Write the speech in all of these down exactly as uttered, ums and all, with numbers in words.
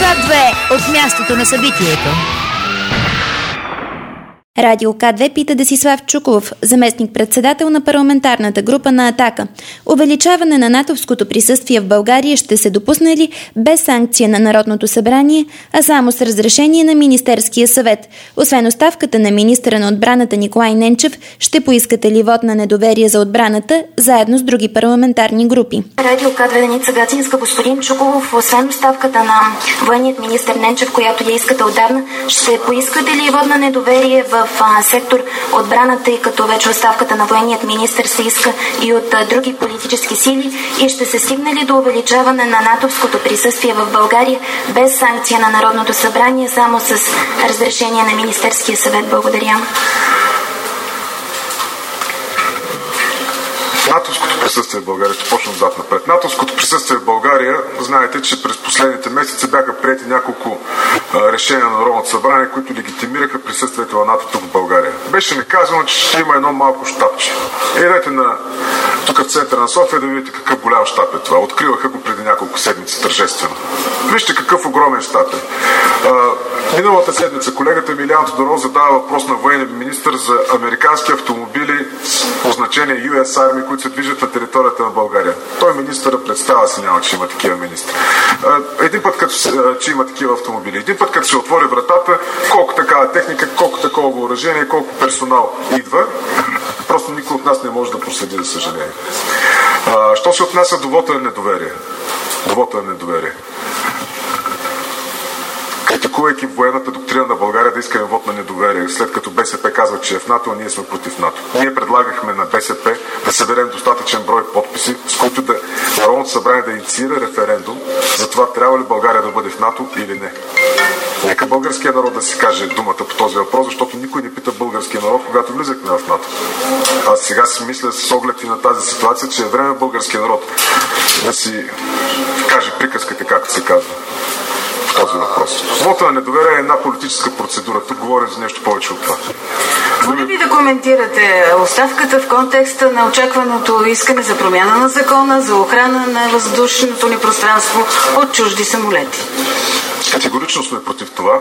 К две от мястото на събитието. Радио К две пита Десислав Чуколов, заместник-председател на парламентарната група на Атака. Увеличаване на натовското присъствие в България ще се допусне ли без санкция на Народното събрание, а само с разрешение на Министерския съвет? Освен оставката на министъра на отбраната Николай Ненчев, ще поискате ли вод на недоверие за отбраната, заедно с други парламентарни групи? Радио К две, Деница Гатинска. Господин Чуколов, освен оставката на военният министър Ненчев, която я искате отдавна, ще поискате ли вод на недоверие в в сектор отбраната, тъй като вече оставката на военният министър се иска и от а, други политически сили, и ще се стигне ли до увеличаване на натовското присъствие в България без санкция на Народното събрание, само с разрешение на Министерския съвет? Благодаря. натовското присъствие в България, ще почнем зад напред. натовското присъствие в България, знаете, че през последните месеци бяха приети няколко а, решения на Народното събрание, които легитимираха присъствието на НАТО тук в България. Беше ми казано, че ще има едно малко щабче. Идете на тук в центъра на София да видите какъв голям щаб е това. Откриваха го преди няколко седмици тържествено. Вижте какъв огромен щаб е. А, миналата седмица колегата Милиан Тодоров задава въпрос на военния министър за американски автомобили с означение Ю Ес Army, които се движат на територията на България. Той министъра представя си няма, че има такива министри. Един път, като, че има такива автомобили. Един път, като се отвори вратата, колко такава техника, колко такова въоръжение, колко персонал идва, просто никой от нас не може да проследи, за съжаление. А, що се отнася до вота на недоверие? До вота на недоверие. Критикувайки военната доктрина на България да искаме вод на недоверие, след като Б С П казва, че е в НАТО, а ние сме против НАТО. Ние предлагахме на Б С П да съберем достатъчен брой подписи, с които да Народното събрание да инициира референдум за това трябва ли България да бъде в НАТО или не. Нека българския народ да си каже думата по този въпрос, защото никой не пита българския народ, когато влизахме в НАТО. Аз сега си мисля с оглед и на тази ситуация, че е време българския народ да си каже приказките, както се казва. Този въпрос. Вота на недоверие е една политическа процедура. Тук говорим за нещо повече от това. Моля ви да коментирате оставката в контекста на очакваното искане за промяна на закона за охрана на въздушното ни пространство от чужди самолети. Категорично сме против това.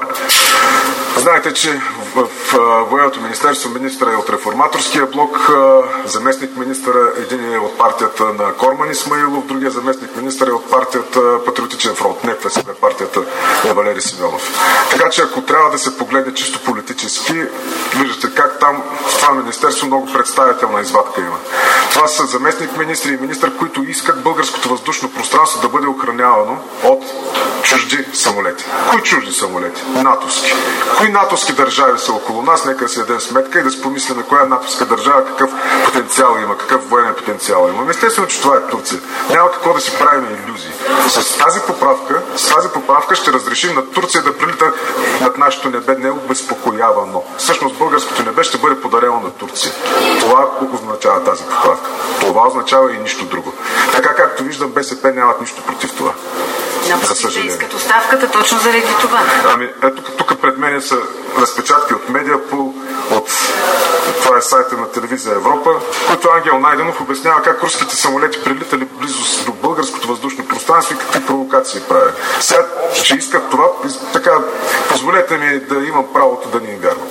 Знаете, че в военното министерство министъра е от реформаторския блок, заместник министъра един е от партията на Корман Исмаилов, другия заместник министър е от партията Патриотичен фронт, не ФСБ, партията на Валери Симеонов. Така че ако трябва да се погледне чисто политически, виждате как там в това министерство много представителна извадка има. Това са заместник министри и министър, които искат българското въздушно пространство да бъде охранявано от чужди самолети. Кои чужди самолети? натовски. Кои натовски държави са около нас? Нека да си дадем сметка и да спомислим коя натовска държава какъв потенциал има, какъв военен потенциал има. Естествено, че това е Турция. Няма какво да си правим илюзии. С тази поправка, с тази поправка ще разрешим на Турция да прилита над нашето небе необезпокоявано. Всъщност българското небе ще бъде подарено на Турция. Това означава тази поправка. Това означава и нищо друго. Така както виждам, Б С П нямат нищо против това. Напротив, да искат оставката точно заради това. Ами, ето тук пред мен са разпечатки от Медиапол, от това е сайта на телевизия Европа, който Ангел Найденов обяснява как руските самолети прилитали близо до българското въздушно пространство и какви провокации правят. Сега, че искат това, така, позволете ми да имам правото да ни им вярвам.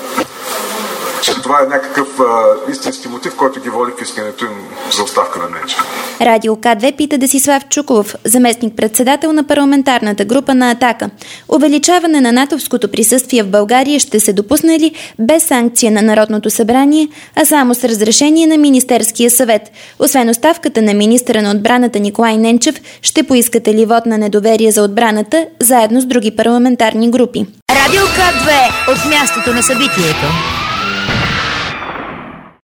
Че това е някакъв а, истински мотив, който ги води в искането им за оставка на Ненчев. Радио К две пита Десислав Чуколов, заместник-председател на парламентарната група на Атака. Увеличаване на натовското присъствие в България ще се допусне ли без санкция на Народното събрание, а само с разрешение на Министерския съвет? Освен оставката на министъра на отбраната Николай Ненчев, ще поискате ли вод на недоверие за отбраната, заедно с други парламентарни групи? Радио К две от мястото на събитието.